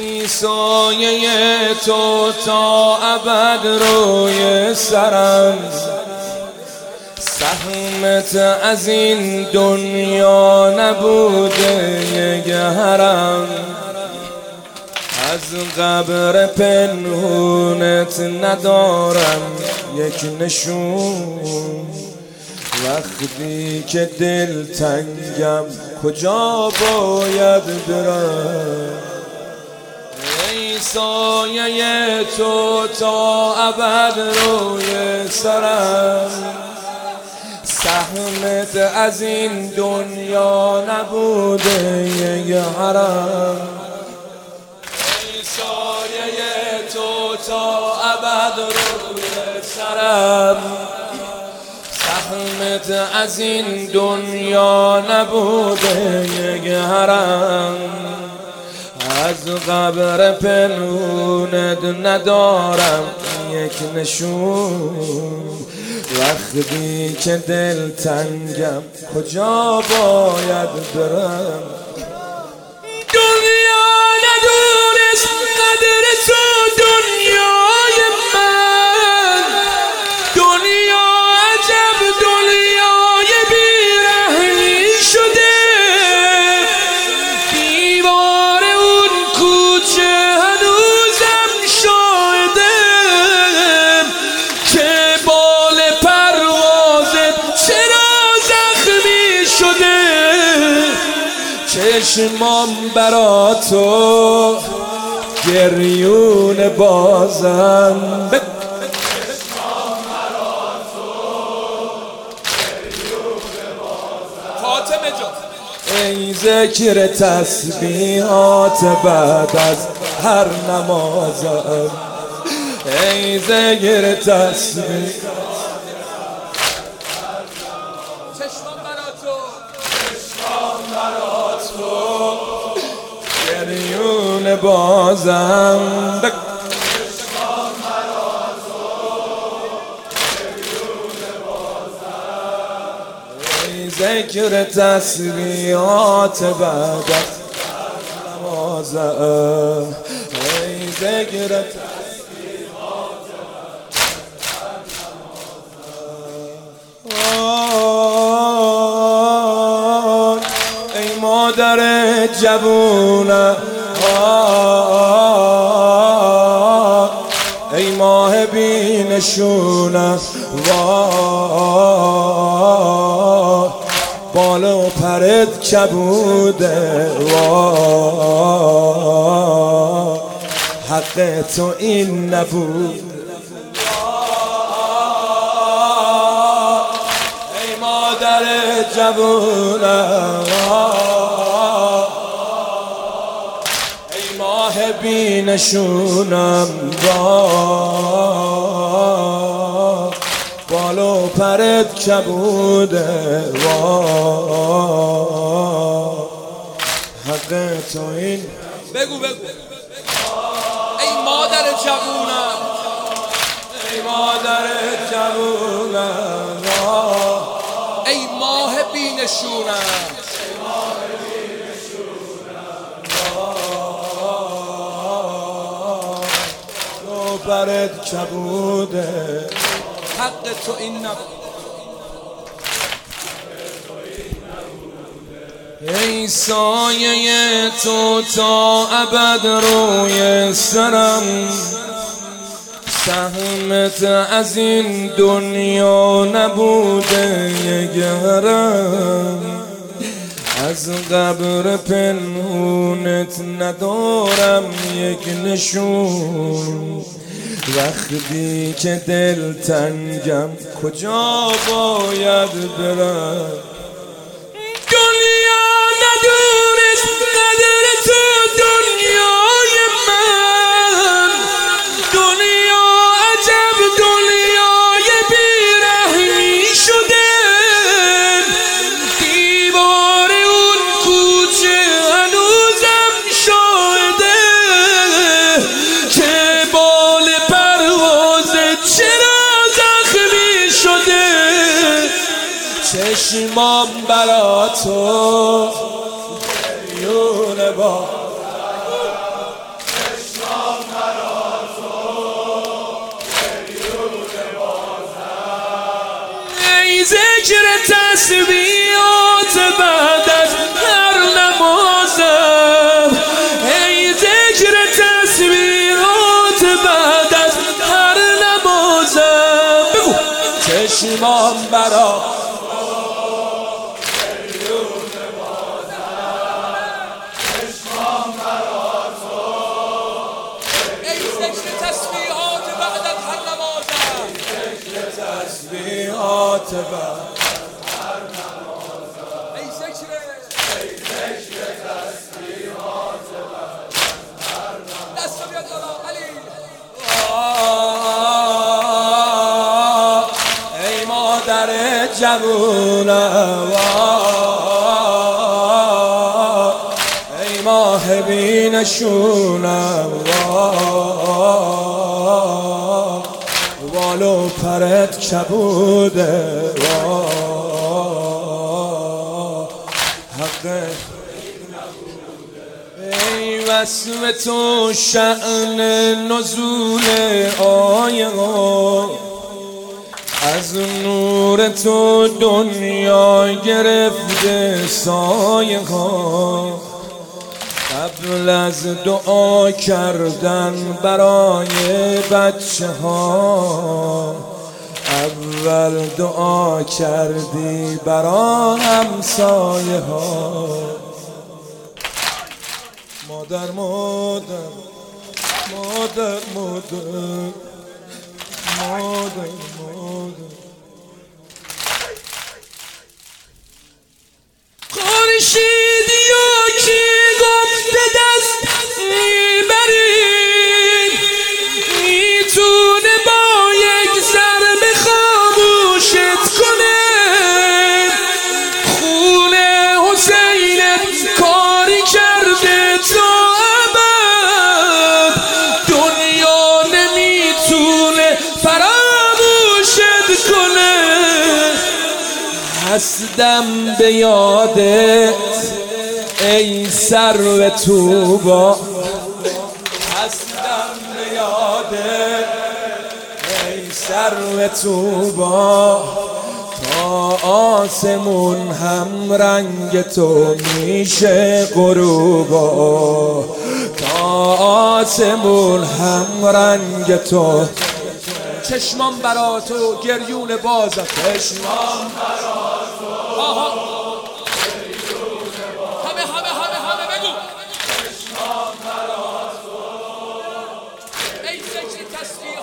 ای سایه تو تا ابد روی سرم، سهمت از این دنیا نبوده یک حرم. از قبر پنهونت ندارم یک نشون، وقتی که دل تنگم کجا باید برم. ای سایه تو تا ابد روی سرم، سهمت از این دنیا نبوده یک حرم. ای سایه تو تا ابد روی سرم، سهمت از این دنیا نبوده یک حرم. از قبر پنهونت ندارم یک نشون، وقتی که دل تنگم کجا باید برم. دنیا ندونست قدر تو دنیای من، دنیا عجب دنیای بیرحمی شده. دیوار اون کوچه هنوزم شاهده که بال پروازت چرا زخمی شده. چشمام برا تو گریون بازم، ای ذکر تسبیحات بعد از هر نمازم، ای ذکر تسبیحات. چشمام برا تو گریون بازم، ذکر تسبیحات بعد از نمازم، ای ذکر تسبیحات بعد از نمازم. ای مادر جوونم، ای ماه بی نشونم، بال و پرت کبوده، حق تو این نبود. ای مادر جوونم، ای ماه بی نشونم، بال و پرت کبوده، حق تو این. بگو ای مادر جوونم، ای مادر جوونم، ای ماه بی نشونم، بال و پرت کبوده، حق تو این نبود. ای سایه تو تا ابد روی سرم، سهمت از این دنیا نبوده یک حرم. از قبر پنهونت ندارم یک نشون، وقتی که دل تنگم کجا باید برم. دنیا ندونست قدر تو دنیای من، دنیا عجب دنیای بیرحمی شده. دیوار اون کوچه هنوزم شاهده که بال پروازت چرا زخمی شده. چشمام برا تو گریون با، ذکر تسبیحات بعد از هر نمازم، ای ذکر تسبیحات بعد از هر نمازم. بگو چشمام برا تسبیحات بعد هر نمازم، ای ذکر تسبیحات بعد هر نمازم. دست بیاد بالا علی. ای مادر جوونم، ای ماه بینشونم، بالو پرت کبوده، حق ای وصف تو شأن نزول آیه ها، از نور تو دنیا گرفته سایه ها. قبل از دعا کردن برای بچه ها، اول دعا کردی برای همسایه ها. مادر مادر مادر مادر مادر مادر خورشیدی و کی گفته دست میبری، میتونه با یک ضربه خاموشت کنه. خون حسینت کاری کرده تا ابد، دنیا نمیتونه فراموشت کنه. هستم به یادت ای سرو طوبا، هستم به یادت ای سرو طوبا. تا آسمون هم رنگ تو میشه غروبا، تا آسمون هم رنگ تو. چشمان برا تو گریون بازم، چشمان برا تو گریون بازم. همه بگو چشمان برا تو ای ذکر تسبیح